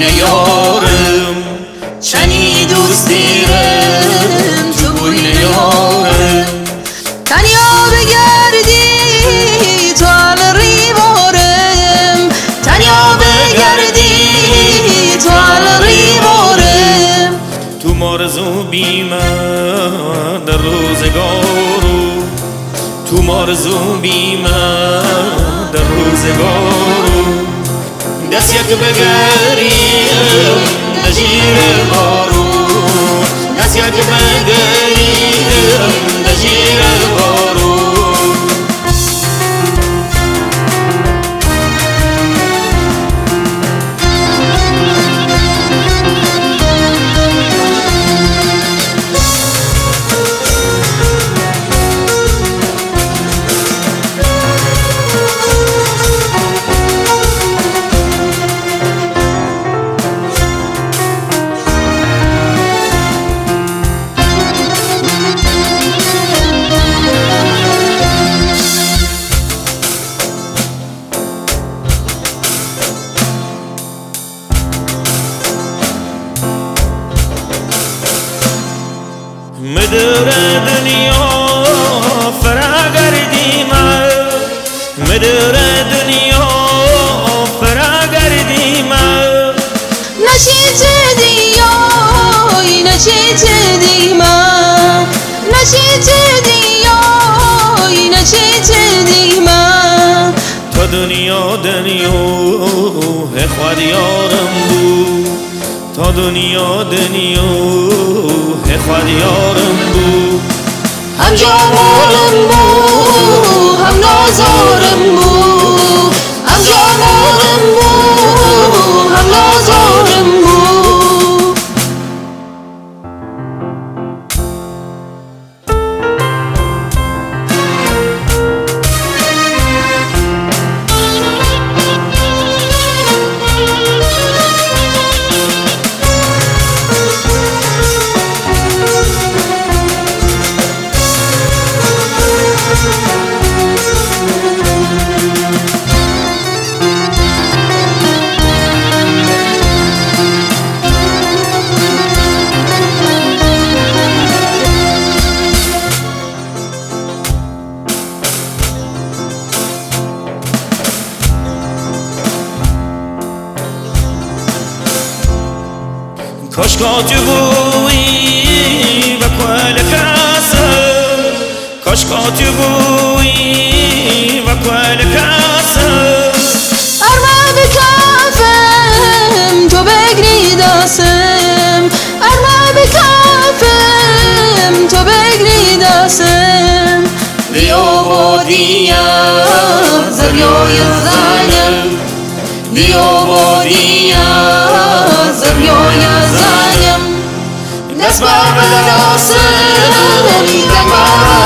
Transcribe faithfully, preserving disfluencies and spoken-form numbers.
یارم چنی دوست دیرم تو بوین یارم تنیا بگردی تو حال ریوارم تنیا بگردی تو حال ریوارم تو مارزو بیمه در روزگارو تو مارزو بیمه در روزگارو دست یک بگریم دجیر بارو دست یک بگریم دجیر بارو مدر دنیا فراگردیم مدر دنیا فراگردیم نشیت دیای نشیت دیما نشیت دیای نشیت دیما تو دنیا دنیا خود یارم بود تا دنیا دنیا خود یارم بود هم جمالم بود هم نازارم بود هم جمالم بود هم نازارم بود کاشکا تو بویی و کل کاسم کاشکا تو بویی و کل کاسم ارما بکافم تو بگری داسم ارما بکافم تو بگری داسم دیا با دیا زریای زنم دیا با دیا زریای زنم دست با بدراسم دنبال